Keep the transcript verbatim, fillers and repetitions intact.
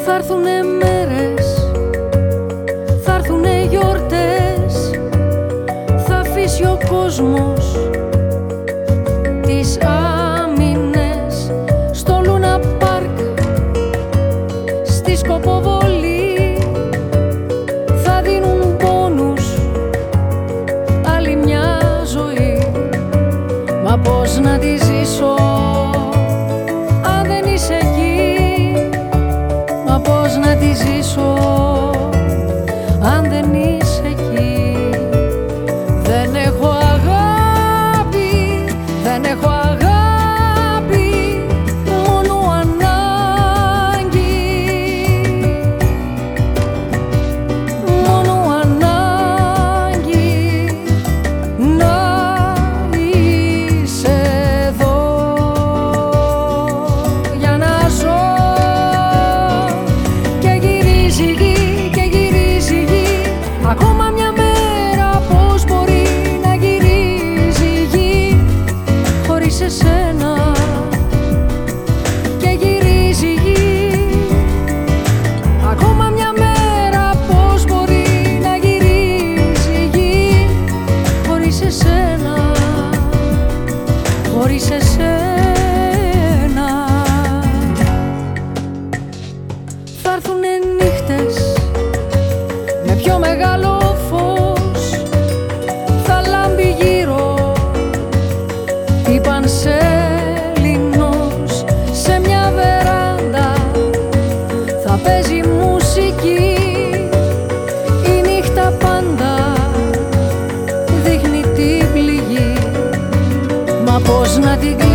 Θα έρθουνε μέρες, θα έρθουνε γιορτές, θα αφήσει ο κόσμος τις άμυνες στο Λούνα Πάρκ, στη Σκοποβολή θα δίνουν πόνους άλλη μια ζωή. Μα πώς να τη ζήσω αν δεν είσαι εκεί, μα πώς να τη ζήσω αν δεν είσαι εκεί. Δεν έχω αγάπη, δεν έχω αγάπη, μόνο ανάγκη, μόνο ανάγκη να είσαι εδώ για να ζω. Και γυρίζει η γη, και γυρίζει η γη, ακόμα μια μέρα πώς μπορεί να γυρίζει η γη χωρίς εσένα. Και γυρίζει η γη, ακόμα μια μέρα πώς μπορεί να γυρίζει η γη χωρίς εσένα, χωρίς εσένα. Θα έρθουνε νύχτες με πιο μεγάλο φως, θα λάμπει γύρω η Πανσέλινος σε μια βεράντα, θα παίζει μουσική, η νύχτα πάντα δείχνει την πληγή. Μα πώς να την κλείσω